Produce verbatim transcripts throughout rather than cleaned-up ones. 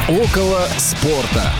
Около спорта.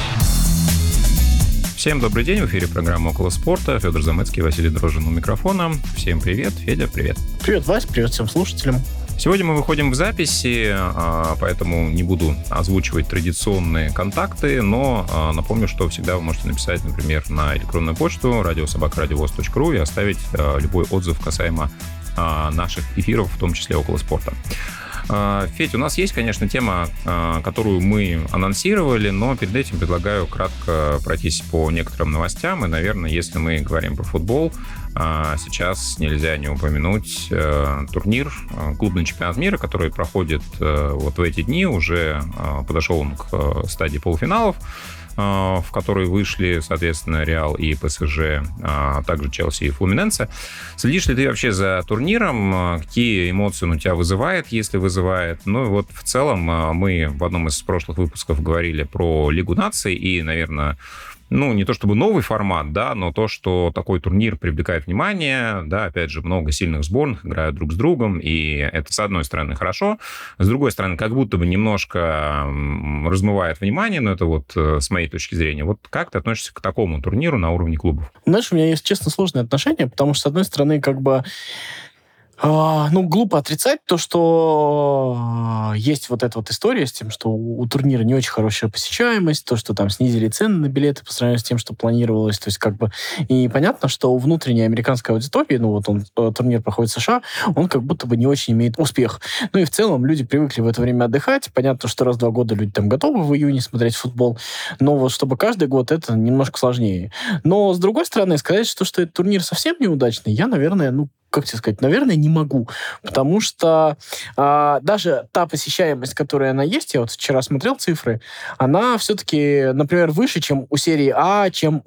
Всем добрый день, в эфире программа «Около спорта». Федор Замыцкий, Василий Дрожжин у микрофона. Всем привет. Федя, привет. Привет, Вась, привет всем слушателям. Сегодня мы выходим в записи, поэтому не буду озвучивать традиционные контакты, но напомню, что всегда вы можете написать, например, на электронную почту радио собака радиовоз точка ру и оставить любой отзыв касаемо наших эфиров, в том числе «Около спорта». Федь, у нас есть, конечно, тема, которую мы анонсировали, но перед этим предлагаю кратко пройтись по некоторым новостям. И, наверное, если мы говорим про футбол, сейчас нельзя не упомянуть турнир, клубный чемпионат мира, который проходит вот в эти дни. Уже подошел он к стадии полуфиналов, в которые вышли, соответственно, Реал и ПСЖ, а также Челси и Флуминенсе. Следишь ли ты вообще за турниром? Какие эмоции он у тебя вызывает, если вызывает? Ну, вот в целом мы в одном из прошлых выпусков говорили про Лигу наций и, наверное, ну, не то чтобы новый формат, да, но то, что такой турнир привлекает внимание, да, опять же, много сильных сборных играют друг с другом, и это, с одной стороны, хорошо, с другой стороны, как будто бы немножко размывает внимание, но это вот с моей точки зрения. Вот как ты относишься к такому турниру на уровне клубов? Знаешь, у меня есть, честно, сложные отношения, потому что, с одной стороны, как бы А, ну, глупо отрицать то, что есть вот эта вот история с тем, что у, у турнира не очень хорошая посещаемость, то, что там снизили цены на билеты по сравнению с тем, что планировалось. То есть, как бы, и понятно, что у внутренней американской аудитории, ну, вот он, турнир проходит в США, он как будто бы не очень имеет успех. Ну, и в целом люди привыкли в это время отдыхать. Понятно, что раз в два года люди там готовы в июне смотреть футбол, но вот чтобы каждый год, это немножко сложнее. Но, с другой стороны, сказать, что, что этот турнир совсем неудачный, я, наверное, ну, как тебе сказать, наверное, не могу. Потому что а, даже та посещаемость, которая она есть, я вот вчера смотрел цифры, она все-таки, например, выше, чем у серии А, чем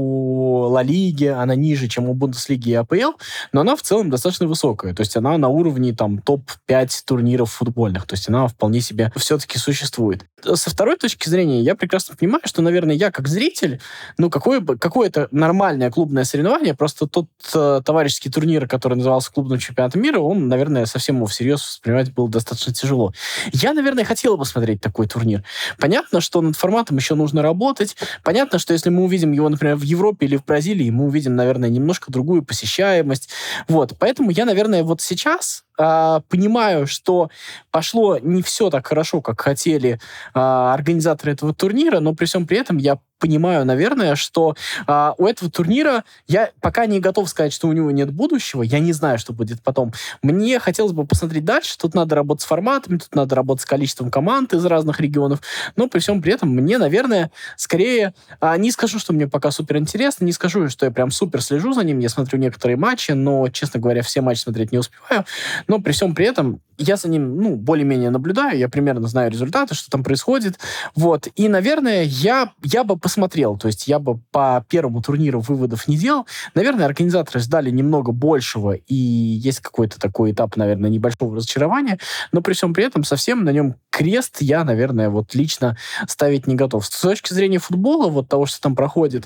у Ла Лиги, она ниже, чем у Бундеслиги и АПЛ, но она в целом достаточно высокая. То есть она на уровне там топ пять турниров футбольных. То есть она вполне себе все-таки существует. Со второй точки зрения, я прекрасно понимаю, что, наверное, я как зритель, ну, какое, какое-то нормальное клубное соревнование, просто тот э, товарищеский турнир, который назывался клубным чемпионатом мира, он, наверное, совсем его всерьез воспринимать было достаточно тяжело. Я, наверное, хотела бы смотреть такой турнир. Понятно, что над форматом еще нужно работать. Понятно, что если мы увидим его, например, в Европе или в Бразилии, мы увидим, наверное, немножко другую посещаемость. Вот. Поэтому я, наверное, вот сейчас э, понимаю, что пошло не все так хорошо, как хотели э, организаторы этого турнира, но при всем при этом я понимаю, наверное, что а, у этого турнира я пока не готов сказать, что у него нет будущего. Я не знаю, что будет потом. Мне хотелось бы посмотреть дальше. Тут надо работать с форматами, тут надо работать с количеством команд из разных регионов. Но при всем при этом мне, наверное, скорее... А, не скажу, что мне пока супер интересно, не скажу, что я прям супер слежу за ним. Я смотрю некоторые матчи, но, честно говоря, все матчи смотреть не успеваю. Но при всем при этом я за ним, ну, более-менее наблюдаю. Я примерно знаю результаты, что там происходит. Вот. И, наверное, я, я бы посмотрел. То есть я бы по первому турниру выводов не делал. Наверное, организаторы ждали немного большего, и есть какой-то такой этап, наверное, небольшого разочарования, но при всем при этом совсем на нем крест я, наверное, вот лично ставить не готов. С точки зрения футбола, вот того, что там проходит,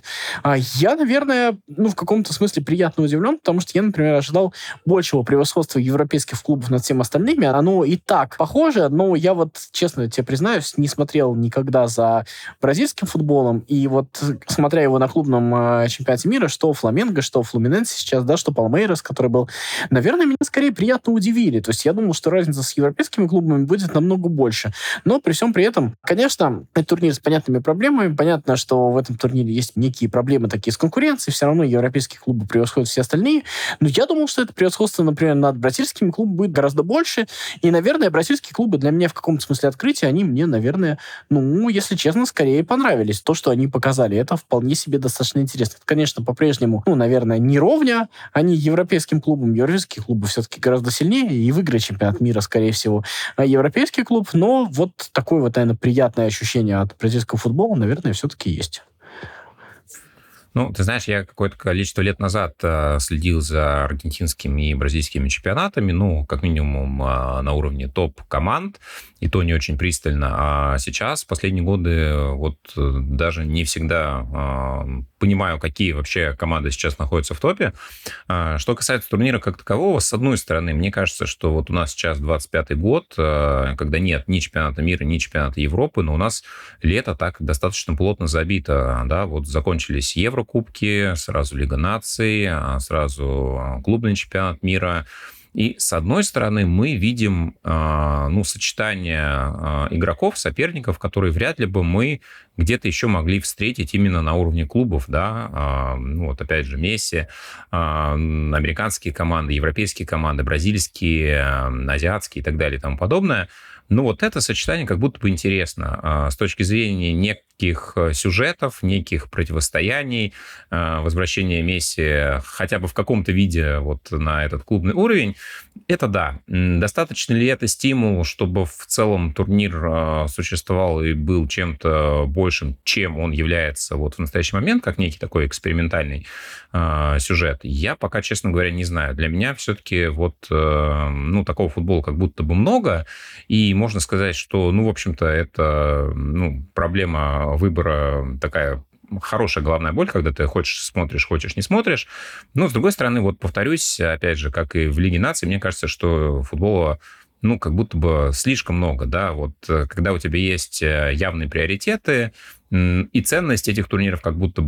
я, наверное, ну, в каком-то смысле приятно удивлен, потому что я, например, ожидал большего превосходства европейских клубов над всем остальными. Оно и так похоже, но я вот, честно тебе признаюсь, не смотрел никогда за бразильским футболом, и вот смотря его на клубном э, чемпионате мира, что Фламенго, что Флуминенсе сейчас, да, что Палмейрас, который был, наверное, меня скорее приятно удивили. То есть я думал, что разница с европейскими клубами будет намного больше. Но при всем при этом, конечно, это турнир с понятными проблемами. Понятно, что в этом турнире есть некие проблемы такие с конкуренцией. Все равно европейские клубы превосходят все остальные. Но я думал, что это превосходство, например, над бразильскими клубами будет гораздо больше. И, наверное, бразильские клубы для меня в каком-то смысле открытия, они мне, наверное, ну, если честно, скорее понравились. То, что они показали, это вполне себе достаточно интересно. Это, конечно, по-прежнему, ну, наверное, не ровня. Они европейским клубам, европейские клубы все-таки гораздо сильнее и выиграют чемпионат мира, скорее всего, европейский клуб. Но вот такое вот, наверное, приятное ощущение от бразильского футбола, наверное, все-таки есть. Ну, ты знаешь, я какое-то количество лет назад э, следил за аргентинскими и бразильскими чемпионатами, ну, как минимум э, на уровне топ-команд, и то не очень пристально. А сейчас, в последние годы, вот даже не всегда понимаю, какие вообще команды сейчас находятся в топе. Что касается турнира как такового, с одной стороны, мне кажется, что вот у нас сейчас двадцать пятый год, когда нет ни чемпионата мира, ни чемпионата Европы, но у нас лето так достаточно плотно забито. Да? Вот закончились Еврокубки, сразу Лига наций, сразу клубный чемпионат мира. И, с одной стороны, мы видим ну, сочетание игроков, соперников, которые вряд ли бы мы где-то еще могли встретить именно на уровне клубов, да, ну, вот опять же Месси, американские команды, европейские команды, бразильские, азиатские и так далее и тому подобное. Ну, вот это сочетание как будто бы интересно с точки зрения неких сюжетов, неких противостояний, возвращения Месси хотя бы в каком-то виде вот на этот клубный уровень. Это да. Достаточно ли это стимул, чтобы в целом турнир существовал и был чем-то большим, чем он является вот в настоящий момент, как некий такой экспериментальный сюжет? Я пока, честно говоря, не знаю. Для меня все-таки вот, ну, такого футбола как будто бы много, и можно сказать, что, ну, в общем-то, это, ну, проблема выбора такая хорошая головная боль, когда ты хочешь смотришь, хочешь не смотришь. Но, с другой стороны, вот повторюсь, опять же, как и в Лиге наций, мне кажется, что футбола, ну, как будто бы слишком много, да, вот когда у тебя есть явные приоритеты, и ценность этих турниров как будто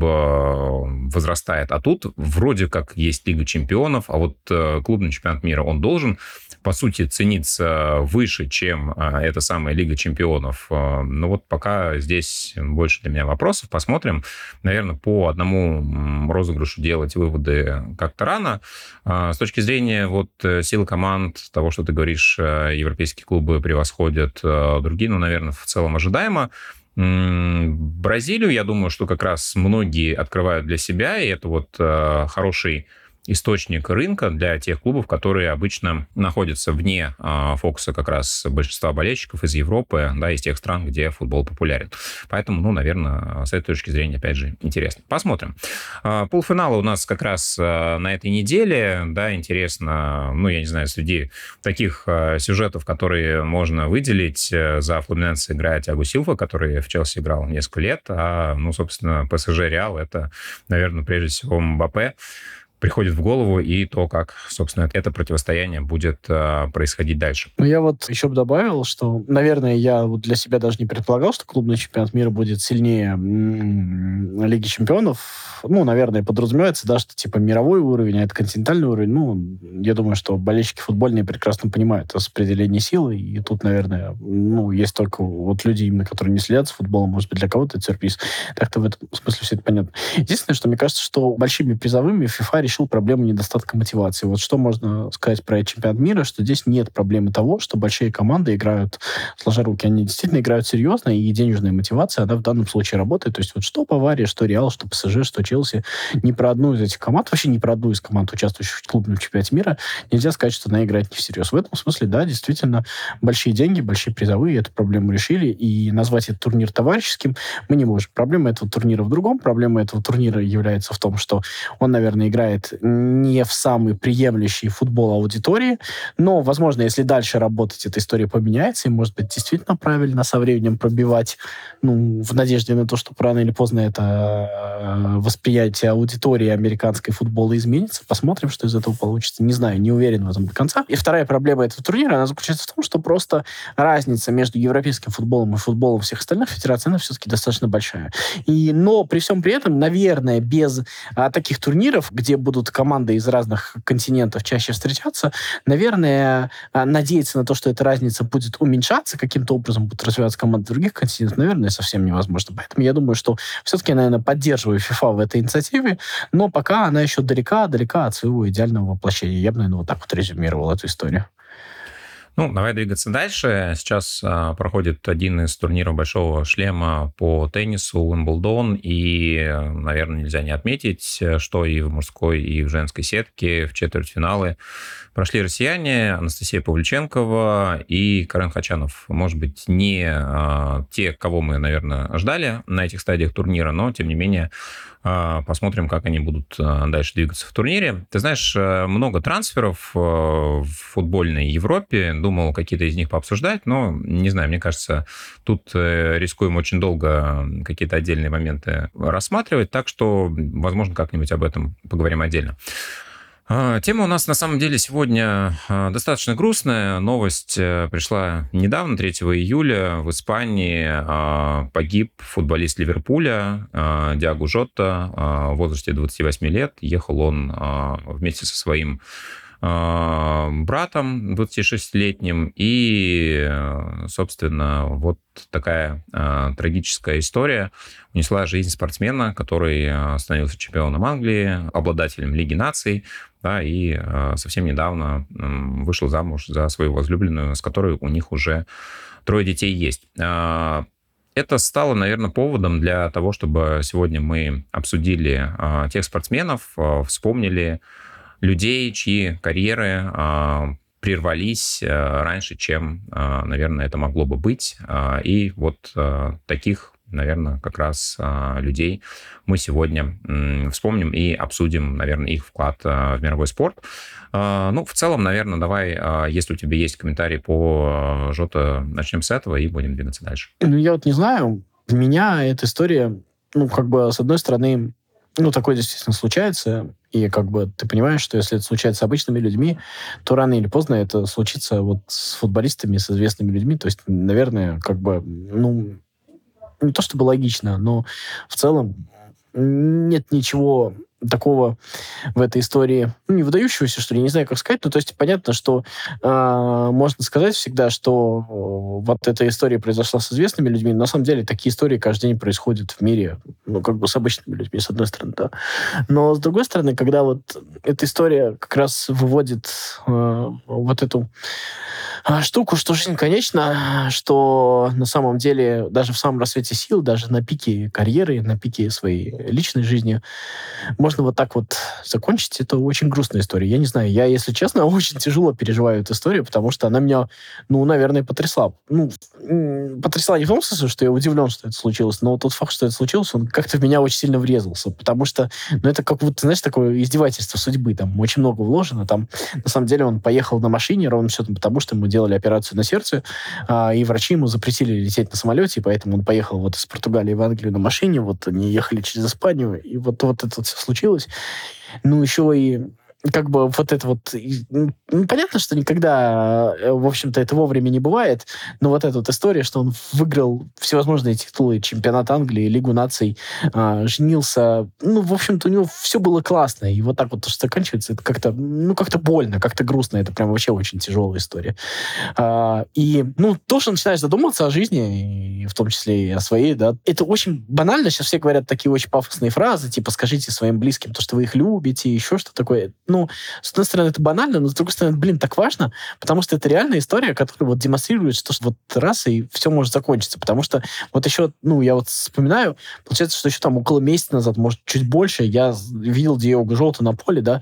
бы возрастает. А тут вроде как есть Лига чемпионов, а вот клубный чемпионат мира, он должен, по сути, цениться выше, чем эта самая Лига чемпионов. Но вот пока здесь больше для меня вопросов. Посмотрим. Наверное, по одному розыгрышу делать выводы как-то рано. С точки зрения вот силы команд, того, что ты говоришь, европейские клубы превосходят другие, ну, наверное, в целом ожидаемо. Бразилию, я думаю, что как раз многие открывают для себя, и это вот э, хороший источник рынка для тех клубов, которые обычно находятся вне э, фокуса как раз большинства болельщиков из Европы, да, из тех стран, где футбол популярен. Поэтому, ну, наверное, с этой точки зрения, опять же, интересно. Посмотрим. Э, полуфиналы у нас как раз э, на этой неделе, да, интересно, ну, я не знаю, среди таких э, сюжетов, которые можно выделить, э, за Флуминенсе играет Тиаго Силва, который в Челси играл несколько лет, а, ну, собственно, ПСЖ Реал — это, наверное, прежде всего Мбаппе приходит в голову, и то, как, собственно, это противостояние будет э, происходить дальше. Ну, я вот еще бы добавил, что, наверное, я вот для себя даже не предполагал, что клубный чемпионат мира будет сильнее м- Лиги чемпионов. Ну, наверное, подразумевается, да, что типа мировой уровень, а это континентальный уровень. Ну, я думаю, что болельщики футбольные прекрасно понимают распределение силы, и тут, наверное, ну, есть только вот люди, именно которые не следят за футболом, может быть, для кого-то это сюрприз. Так-то в этом смысле все это понятно. Единственное, что мне кажется, что большими призовыми FIFA решил проблему недостатка мотивации. Вот что можно сказать про чемпионат мира, что здесь нет проблемы того, что большие команды играют сложа руки. Они действительно играют серьезно, и денежная мотивация, она в данном случае работает. То есть вот что Бавария, что Реал, что ПСЖ, что Челси, ни про одну из этих команд, вообще ни про одну из команд, участвующих в клубном чемпионате мира, нельзя сказать, что она играет не всерьез. В этом смысле, да, действительно, большие деньги, большие призовые эту проблему решили, и назвать этот турнир товарищеским мы не можем. Проблема этого турнира в другом. Проблема этого турнира является в том, что он, наверное, играет не в самый приемлющий футбол аудитории, но, возможно, если дальше работать, эта история поменяется, и, может быть, действительно правильно со временем пробивать, ну, в надежде на то, что рано или поздно это восприятие аудитории американской футбола изменится. Посмотрим, что из этого получится. Не знаю, не уверен в этом до конца. И вторая проблема этого турнира, она заключается в том, что просто разница между европейским футболом и футболом всех остальных федераций, она все-таки достаточно большая. И, но при всем при этом, наверное, без а, таких турниров, где будут команды из разных континентов чаще встречаться, наверное, надеяться на то, что эта разница будет уменьшаться, каким-то образом будут развиваться команды других континентов, наверное, совсем невозможно. Поэтому я думаю, что все-таки, наверное, поддерживаю FIFA в этой инициативе, но пока она еще далека, далека от своего идеального воплощения. Я бы, наверное, вот так вот резюмировал эту историю. Ну, давай двигаться дальше. Сейчас а, проходит один из турниров большого шлема по теннису, Уимблдон, и, наверное, нельзя не отметить, что и в мужской, и в женской сетке в четвертьфиналы прошли россияне Анастасия Павлюченкова и Карен Хачанов. Может быть, не а, те, кого мы, наверное, ждали на этих стадиях турнира, но, тем не менее, а, посмотрим, как они будут а, дальше двигаться в турнире. Ты знаешь, много трансферов в футбольной Европе. думал какие-то из них пообсуждать, но, не знаю, мне кажется, тут рискуем очень долго какие-то отдельные моменты рассматривать, так что, возможно, как-нибудь об этом поговорим отдельно. Тема у нас, на самом деле, сегодня достаточно грустная. Новость пришла недавно, третьего июля. В Испании погиб футболист Ливерпуля Диего Жота в возрасте двадцати восьми лет. Ехал он вместе со своим братом двадцатишестилетним. И, собственно, вот такая э, трагическая история унесла жизнь спортсмена, который становился чемпионом Англии, обладателем Лиги наций, да, и э, совсем недавно э, вышел замуж за свою возлюбленную, с которой у них уже трое детей есть. Э, это стало, наверное, поводом для того, чтобы сегодня мы обсудили э, тех спортсменов, э, вспомнили людей, чьи карьеры э, прервались э, раньше, чем, э, наверное, это могло бы быть. Э, и вот э, таких, наверное, как раз э, людей мы сегодня э, вспомним и обсудим, наверное, их вклад э, в мировой спорт. Э, ну, в целом, наверное, давай, э, если у тебя есть комментарий по Жота, начнем с этого и будем двигаться дальше. Ну, я вот не знаю. Для меня эта история, ну, как бы, с одной стороны, ну, такое действительно случается, и как бы ты понимаешь, что если это случается с обычными людьми, то рано или поздно это случится вот с футболистами, с известными людьми. То есть, наверное, как бы, ну, не то чтобы логично, но в целом нет ничего такого в этой истории, ну, не выдающегося, что ли, не знаю, как сказать. Ну, то есть понятно, что э, можно сказать всегда, что э, вот эта история произошла с известными людьми. На самом деле такие истории каждый день происходят в мире, ну, как бы с обычными людьми, с одной стороны, да. Но с другой стороны, когда вот эта история как раз выводит э, вот эту э, штуку, что жизнь конечна, что на самом деле даже в самом рассвете сил, даже на пике карьеры, на пике своей личной жизни можно вот так вот закончить. Это очень грустная история. Я не знаю, я, если честно, очень тяжело переживаю эту историю, потому что она меня, ну, наверное, потрясла. Ну, потрясла не в том смысле, что я удивлен, что это случилось, но тот факт, что это случилось, он как-то в меня очень сильно врезался, потому что, ну, это как вот, знаешь, такое издевательство судьбы. Там очень много вложено. Там, на самом деле, он поехал на машине ровно счетом потому, что ему делали операцию на сердце, а, и врачи ему запретили лететь на самолете, и поэтому он поехал вот из Португалии в Англию на машине, вот они ехали через Испанию, и вот, вот это вот все случилось. Ну, еще и как бы вот это вот... Ну, понятно, что никогда, в общем-то, это вовремя не бывает, но вот эта вот история, что он выиграл всевозможные титулы, чемпионат Англии, Лигу наций, а, женился, ну, в общем-то, у него все было классно, и вот так вот то, что заканчивается, это как-то, ну, как-то больно, как-то грустно, это прям вообще очень тяжелая история. А, и, ну, то, что начинаешь задумываться о жизни, и в том числе и о своей, да, это очень банально, сейчас все говорят такие очень пафосные фразы, типа, скажите своим близким то, что вы их любите, еще что такое. Ну, с одной стороны, это банально, но с другой стороны, блин, так важно, потому что это реальная история, которая вот демонстрирует, что вот раз, и все может закончиться. Потому что вот еще, ну, я вот вспоминаю, получается, что еще там около месяца назад, может, чуть больше, я видел Диего Жота на поле, да.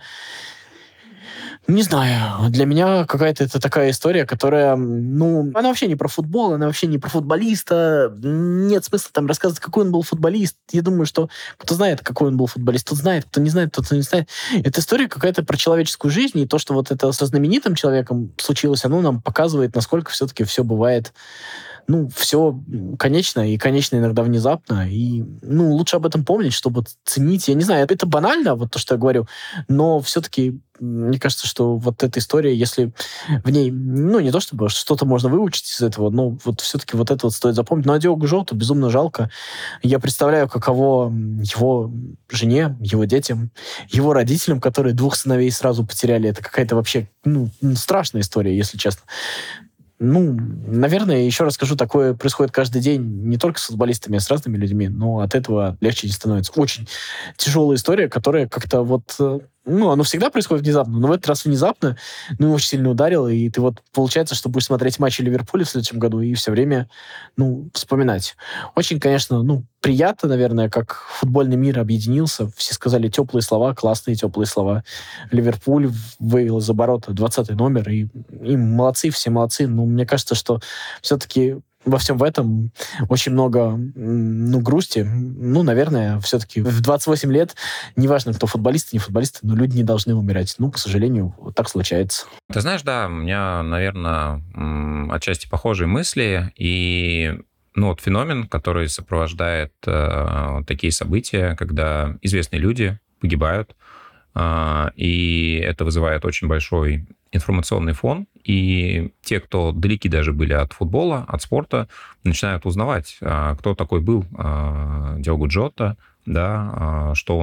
Не знаю, для меня какая-то это такая история, которая, ну, она вообще не про футбол, она вообще не про футболиста. Нет смысла там рассказывать, какой он был футболист. Я думаю, что кто знает, какой он был футболист, тот знает, кто не знает, тот не знает. Эта история какая-то про человеческую жизнь, и то, что вот это со знаменитым человеком случилось, оно нам показывает, насколько все-таки все бывает, ну, все конечно, и конечно иногда внезапно, и, ну, лучше об этом помнить, чтобы ценить. Я не знаю, это банально, вот то, что я говорю, но все-таки мне кажется, что вот эта история, если в ней, ну, не то чтобы что-то можно выучить из этого, но вот все-таки вот это вот стоит запомнить. Но Диего Жоту безумно жалко. Я представляю, каково его жене, его детям, его родителям, которые двух сыновей сразу потеряли. Это какая-то вообще, ну, страшная история, если честно. Ну, наверное, еще раз скажу, такое происходит каждый день не только с футболистами, а с разными людьми, но от этого легче не становится. Очень тяжелая история, которая как-то вот... Ну, оно всегда происходит внезапно, но в этот раз внезапно, ну, очень сильно ударило, и ты вот, получается, что будешь смотреть матчи Ливерпуля в следующем году и все время, ну, вспоминать. Очень, конечно, ну, приятно, наверное, как футбольный мир объединился, все сказали теплые слова, классные теплые слова. Ливерпуль вывел из оборота двадцатый номер, и, и молодцы, все молодцы, но мне кажется, что все-таки во всем в этом очень много, ну, грусти. Ну, наверное, все-таки в двадцать восемь лет, неважно, кто футболисты, не футболисты, но люди не должны умирать. Ну, к сожалению, вот так случается. Ты знаешь, да, у меня, наверное, отчасти похожие мысли, и ну, вот феномен, который сопровождает э, такие события, когда известные люди погибают, э, и это вызывает очень большой информационный фон, и те, кто далеки даже были от футбола, от спорта, начинают узнавать, э, кто такой был э, Диого Джота, да, что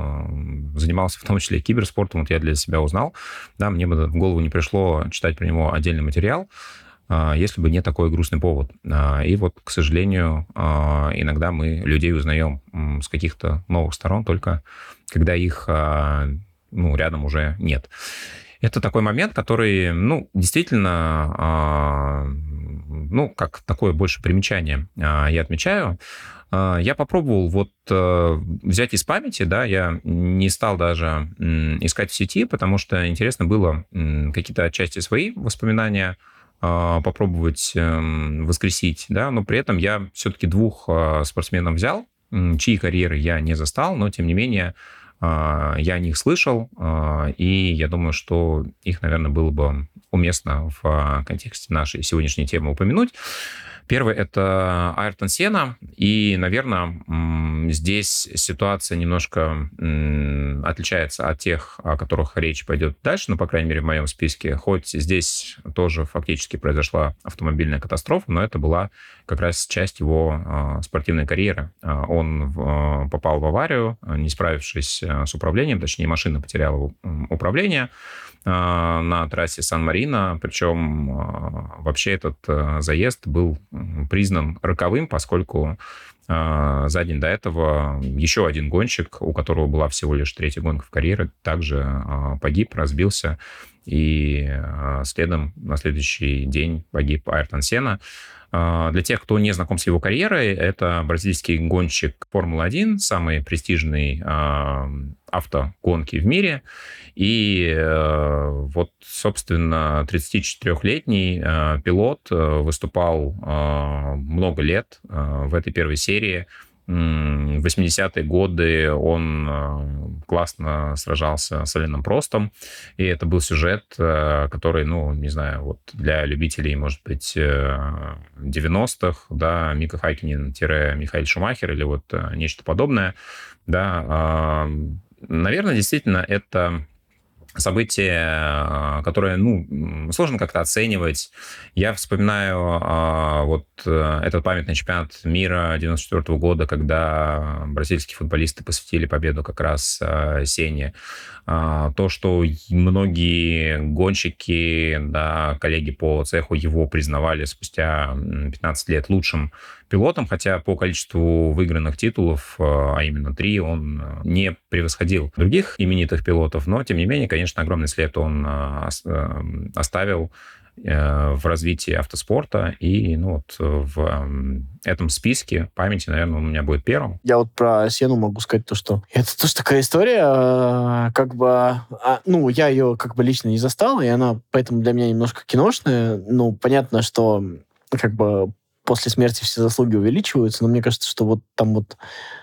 он занимался в том числе и киберспортом, вот я для себя узнал, да, мне бы в голову не пришло читать про него отдельный материал, если бы не такой грустный повод. И вот, к сожалению, иногда мы людей узнаем с каких-то новых сторон, только когда их, ну, рядом уже нет. Это такой момент, который, ну, действительно, ну, как такое больше примечание я отмечаю. Я попробовал вот взять из памяти, да, я не стал даже искать в сети, потому что интересно было какие-то отчасти свои воспоминания попробовать воскресить, да, но при этом я все-таки двух спортсменов взял, чьи карьеры я не застал, но, тем не менее, я о них слышал, и я думаю, что их, наверное, было бы уместно в контексте нашей сегодняшней темы упомянуть. Первый — это Айртон Сенна, и, наверное, здесь ситуация немножко отличается от тех, о которых речь пойдет дальше, ну, по крайней мере, в моем списке, хоть здесь тоже фактически произошла автомобильная катастрофа, но это была как раз часть его спортивной карьеры. Он попал в аварию, не справившись с управлением, точнее, машина потеряла управление на трассе Сан-Марино, причем вообще этот заезд был признан роковым, поскольку за день до этого еще один гонщик, у которого была всего лишь третья гонка в карьере, также погиб, разбился, и следом на следующий день погиб Айртон Сенна. Для тех, кто не знаком с его карьерой, это бразильский гонщик Формулы один, самый престижный автогонки в мире. И вот, собственно, тридцатичетырёхлетний пилот выступал много лет в этой первой серии. В восьмидесятые годы он классно сражался с Аленом Простом, и это был сюжет, который, ну, не знаю, вот для любителей, может быть, девяностых, да, Мика Хаккинен-Михаэль Шумахер или вот нечто подобное, да, наверное, действительно, это событие, которое, ну, сложно как-то оценивать. Я вспоминаю а, вот этот памятный чемпионат мира девяносто четвёртого года, когда бразильские футболисты посвятили победу как раз а, Сенне. А, то, что многие гонщики, да, коллеги по цеху его признавали спустя пятнадцать лет лучшим пилотом, хотя по количеству выигранных титулов, а именно три, он не превосходил других именитых пилотов, но, тем не менее, конечно, огромный след он оставил в развитии автоспорта, и, ну, вот в этом списке памяти, наверное, он у меня будет первым. Я вот про Сенну могу сказать то, что это тоже такая история, как бы, ну, я ее как бы лично не застал, и она поэтому для меня немножко киношная. Ну, понятно, что как бы после смерти все заслуги увеличиваются, но мне кажется, что вот там вот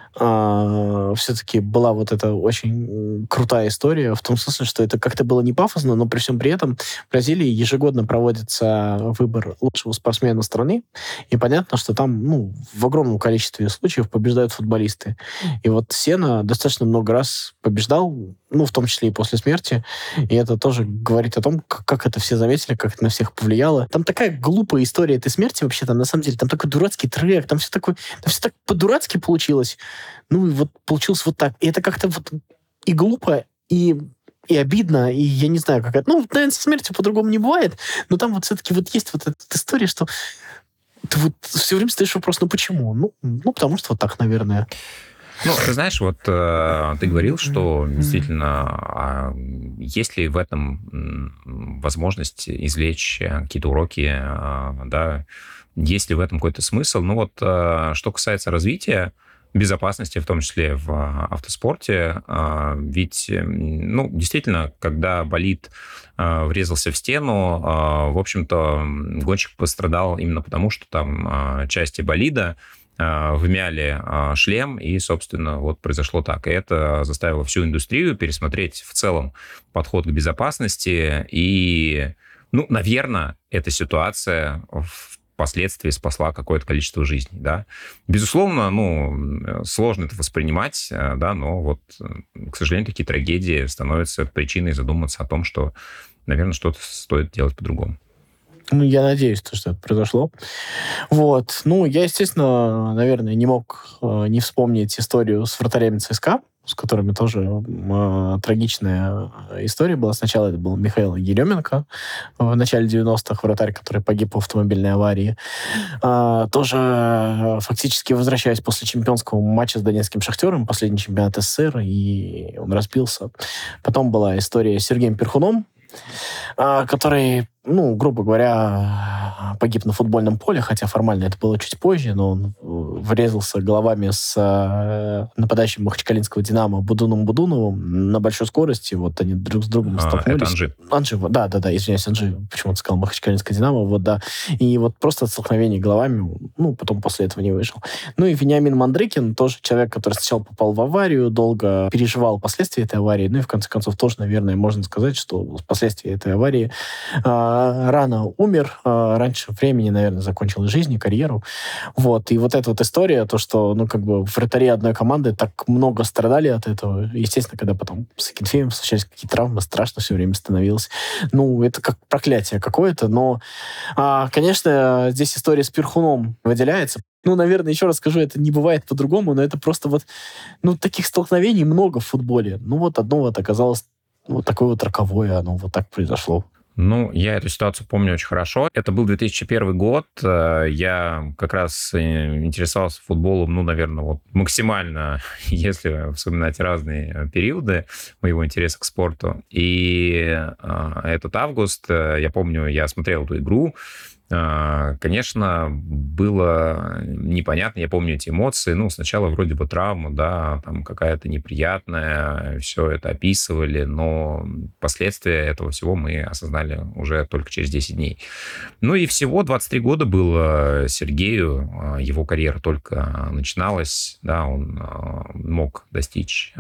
а, все-таки была вот эта очень крутая история, в том смысле, что это как-то было не пафосно, но при всем при этом в Бразилии ежегодно проводится выбор лучшего спортсмена страны, и понятно, что там, ну, в огромном количестве случаев побеждают футболисты. И вот Сенна достаточно много раз побеждал, ну, в том числе и после смерти, и это тоже говорит о том, как, как это все заметили, как это на всех повлияло. Там такая глупая история этой смерти вообще, там на самом деле, там такой дурацкий трек, там все такое, там все так по-дурацки получилось. Ну, и вот получилось вот так. И это как-то вот и глупо, и, и обидно, и я не знаю, как это... Ну, наверное, со смертью по-другому не бывает, но там вот все-таки вот есть вот эта история, что ты вот все время стоишь вопрос, ну, почему? Ну, ну потому что вот так, наверное. Ну, ты знаешь, вот э, ты говорил, что действительно, а есть ли в этом возможность извлечь какие-то уроки, э, да, есть ли в этом какой-то смысл? Ну вот, э, что касается развития, безопасности, в том числе в автоспорте. Ведь, ну, действительно, когда болид врезался в стену, в общем-то, гонщик пострадал именно потому, что там части болида вмяли шлем, и, собственно, вот произошло так. И это заставило всю индустрию пересмотреть в целом подход к безопасности. И, ну, наверное, эта ситуация впоследствии спасла какое-то количество жизней, да. Безусловно, ну, сложно это воспринимать, да, но вот, к сожалению, такие трагедии становятся причиной задуматься о том, что, наверное, что-то стоит делать по-другому. Ну, я надеюсь, что это произошло. Вот. Ну, я, естественно, наверное, не мог э, не вспомнить историю с вратарями ЦСКА, с которыми тоже э, трагичная история была. Сначала это был Михаил Еременко, в начале девяностых, вратарь, который погиб в автомобильной аварии. Э, тоже э, фактически возвращаясь после чемпионского матча с донецким «Шахтером», последний чемпионат СССР, и он разбился. Потом была история с Сергеем Перхуном, э, который, ну, грубо говоря, погиб на футбольном поле, хотя формально это было чуть позже, но он врезался головами с э, нападающим махачкалинского «Динамо» Будуном Будуновым на большой скорости. Вот они друг с другом столкнулись. А, это Анжи. Анжи, да, да, да, извиняюсь, Анжи, почему-то сказал махачкалинское «Динамо», вот, да. И вот просто от столкновения головами, ну, потом после этого не выжил. Ну и Вениамин Мандрыкин, тоже человек, который сначала попал в аварию, долго переживал последствия этой аварии, ну и в конце концов тоже, наверное, можно сказать, что последствия этой аварии э, рано умер, э, раньше времени, наверное, закончил жизнь и карьеру. Вот. И вот эта вот история, то, что, ну, как бы вратари одной команды так много страдали от этого. Естественно, когда потом с Акинфеем случались какие-то травмы, страшно все время становилось. Ну, это как проклятие какое-то, но, а, конечно, здесь история с Перхуном выделяется. Ну, наверное, еще раз скажу, это не бывает по-другому, но это просто вот, ну, таких столкновений много в футболе. Ну, вот одно вот оказалось вот такое вот роковое, оно вот так произошло. Ну, я эту ситуацию помню очень хорошо. Это был две тысячи первый год. Я как раз интересовался футболом, ну, наверное, вот максимально, если вспоминать разные периоды моего интереса к спорту. И этот август, я помню, я смотрел эту игру. Конечно, было непонятно, я помню эти эмоции. Ну, сначала вроде бы травма, да, там какая-то неприятная, все это описывали, но последствия этого всего мы осознали уже только через десять дней. Ну и всего двадцать три года было Сергею, его карьера только начиналась, да, он мог достичь,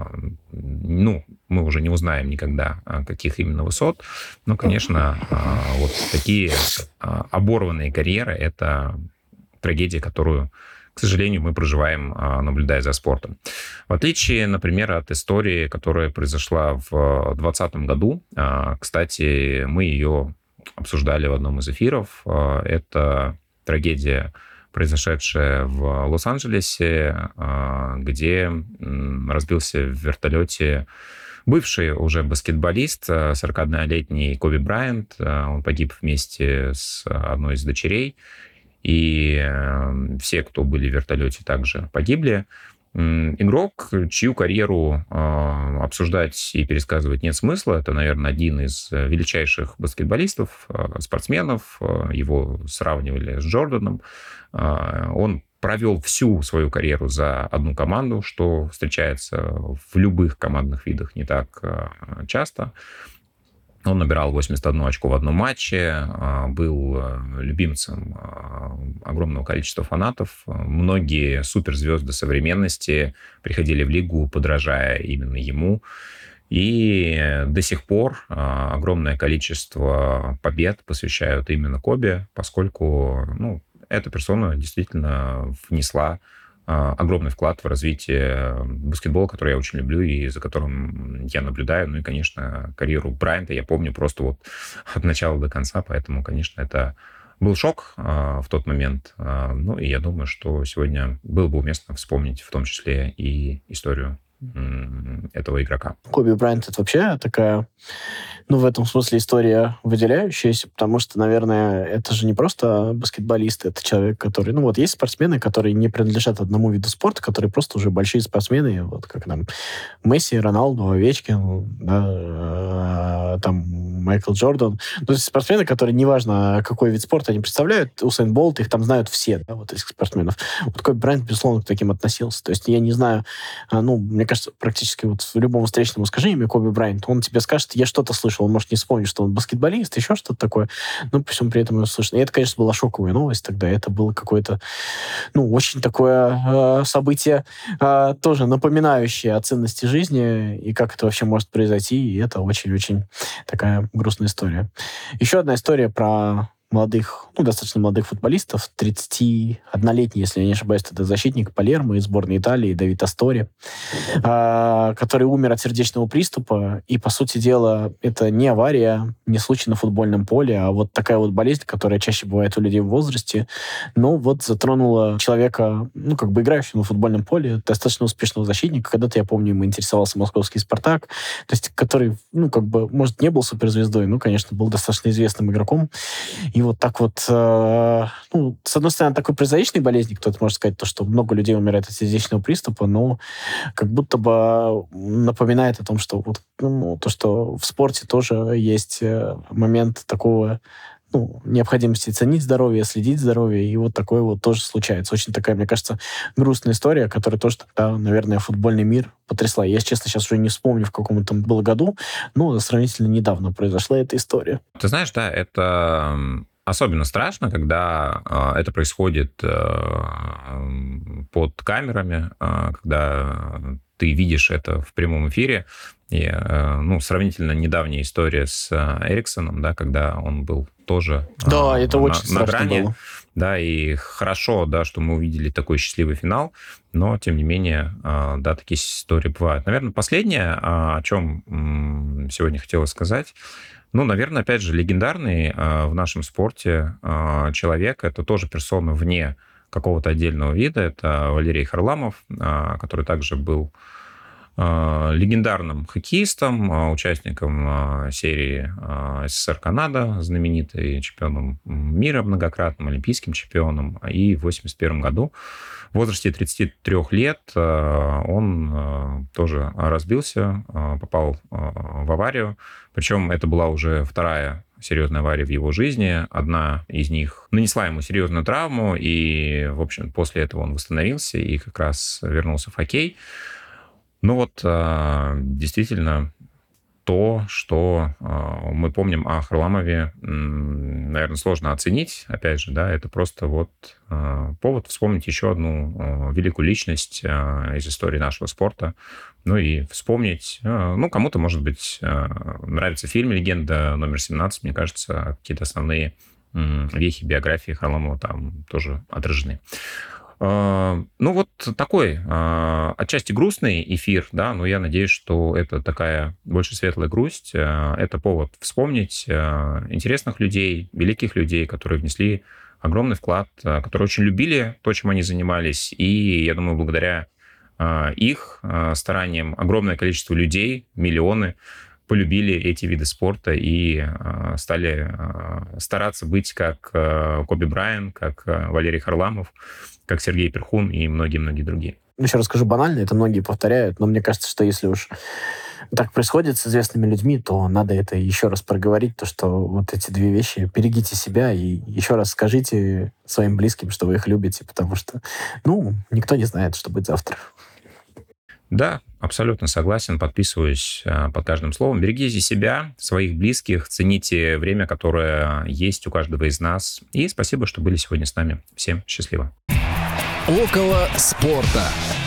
ну, мы уже не узнаем никогда, каких именно высот, но, конечно, вот такие оборванные карьеры — это трагедия, которую, к сожалению, мы проживаем, наблюдая за спортом. В отличие, например, от истории, которая произошла в двадцатом году, кстати, мы ее обсуждали в одном из эфиров, это трагедия, произошедшая в Лос-Анджелесе, где разбился в вертолете бывший уже баскетболист, сорокаоднолетний Коби Брайант. Он погиб вместе с одной из дочерей. И все, кто были в вертолете, также погибли. Игрок, чью карьеру обсуждать и пересказывать нет смысла. Это, наверное, один из величайших баскетболистов, спортсменов. Его сравнивали с Джорданом. Он провел всю свою карьеру за одну команду, что встречается в любых командных видах не так часто. Он набирал восемьдесят одно очко в одном матче, был любимцем огромного количества фанатов. Многие суперзвезды современности приходили в лигу, подражая именно ему. И до сих пор огромное количество побед посвящают именно Коби, поскольку, ну, эта персона действительно внесла огромный вклад в развитие баскетбола, который я очень люблю и за которым я наблюдаю. Ну и, конечно, карьеру Брайанта я помню просто вот от начала до конца, поэтому, конечно, это был шок в тот момент. Ну и я думаю, что сегодня было бы уместно вспомнить в том числе и историю м, этого игрока. Коби Брайант — это вообще такая, ну, в этом смысле история выделяющаяся, потому что, наверное, это же не просто баскетболист, это человек, который... Ну, вот есть спортсмены, которые не принадлежат одному виду спорта, которые просто уже большие спортсмены, вот как там Месси, Роналду, Овечкин, да, там Майкл Джордан. То есть спортсмены, которые, неважно, какой вид спорта они представляют, Усейн Болт, их там знают все, да, вот этих спортсменов. Вот Коби Брайант, безусловно, к таким относился. То есть я не знаю, ну, мне кажется, практически вот в любом встречном скажи имя Коби Брайант, он тебе скажет, я что-то слышал, он может не вспомнить, что он баскетболист, еще что-то такое, но при всем при этом его слышно. И это, конечно, была шоковая новость тогда, это было какое-то, ну, очень такое э, событие, э, тоже напоминающее о ценности жизни и как это вообще может произойти, и это очень-очень такая грустная история. Еще одна история про молодых, ну, достаточно молодых футболистов, тридцатиоднолетний, если я не ошибаюсь, это защитник Палермо из сборной Италии, Давид Астори, э, который умер от сердечного приступа, и, по сути дела, это не авария, не случай на футбольном поле, а вот такая вот болезнь, которая чаще бывает у людей в возрасте, но вот затронула человека, ну, как бы играющего на футбольном поле, достаточно успешного защитника. Когда-то, я помню, ему интересовался московский «Спартак», то есть который, ну, как бы, может, не был суперзвездой, но, конечно, был достаточно известным игроком. И вот так вот, э, ну, с одной стороны, такой прозаичной болезни, кто-то может сказать, то, что много людей умирает от сердечного приступа, но как будто бы напоминает о том, что вот, ну, то, что в спорте тоже есть момент такого, ну, необходимости ценить здоровье, следить здоровье, и вот такое вот тоже случается. Очень такая, мне кажется, грустная история, которая тоже тогда, наверное, футбольный мир потрясла. Я, честно, сейчас уже не вспомню, в каком это было году, но сравнительно недавно произошла эта история. Ты знаешь, да, это особенно страшно, когда э, это происходит э, под камерами, э, когда ты видишь это в прямом эфире. И, э, ну, сравнительно недавняя история с э, Эриксоном, да, когда он был тоже да, э, это на, очень на грани. Было. Да, и хорошо, да, что мы увидели такой счастливый финал, но, тем не менее, э, да, такие истории бывают. Наверное, последнее, э, о чем э, сегодня хотелось сказать, ну, наверное, опять же, легендарный э, в нашем спорте э, человек, это тоже персона вне какого-то отдельного вида, это Валерий Харламов, э, который также был э, легендарным хоккеистом, э, участником э, серии э, СССР Канада, знаменитой, чемпионом мира многократным, олимпийским чемпионом, и в восемьдесят первом году в возрасте тридцати трёх лет э, он э, тоже разбился, э, попал э, в аварию. Причем это была уже вторая серьезная авария в его жизни. Одна из них нанесла ему серьезную травму, и, в общем, после этого он восстановился и как раз вернулся в хоккей. Ну вот, э, действительно, то, что э, мы помним о Харламове, э, наверное, сложно оценить. Опять же, да, это просто вот э, повод вспомнить еще одну э, великую личность э, из истории нашего спорта. Ну и вспомнить, э, ну, кому-то, может быть, э, нравится фильм «Легенда номер семнадцать». Мне кажется, какие-то основные э, вехи биографии Харламова там тоже отражены. Ну, вот такой отчасти грустный эфир, да, но я надеюсь, что это такая больше светлая грусть. Это повод вспомнить интересных людей, великих людей, которые внесли огромный вклад, которые очень любили то, чем они занимались. И, я думаю, благодаря их стараниям огромное количество людей, миллионы, полюбили эти виды спорта и э, стали э, стараться быть как э, Коби Брайант, как э, Валерий Харламов, как Сергей Перхун и многие-многие другие. Еще расскажу банально, это многие повторяют, но мне кажется, что если уж так происходит с известными людьми, то надо это еще раз проговорить, то, что вот эти две вещи, берегите себя и еще раз скажите своим близким, что вы их любите, потому что, ну, никто не знает, что будет завтра. Да, абсолютно согласен, подписываюсь под каждым словом. Берегите себя, своих близких, цените время, которое есть у каждого из нас. И спасибо, что были сегодня с нами. Всем счастливо. Около спорта.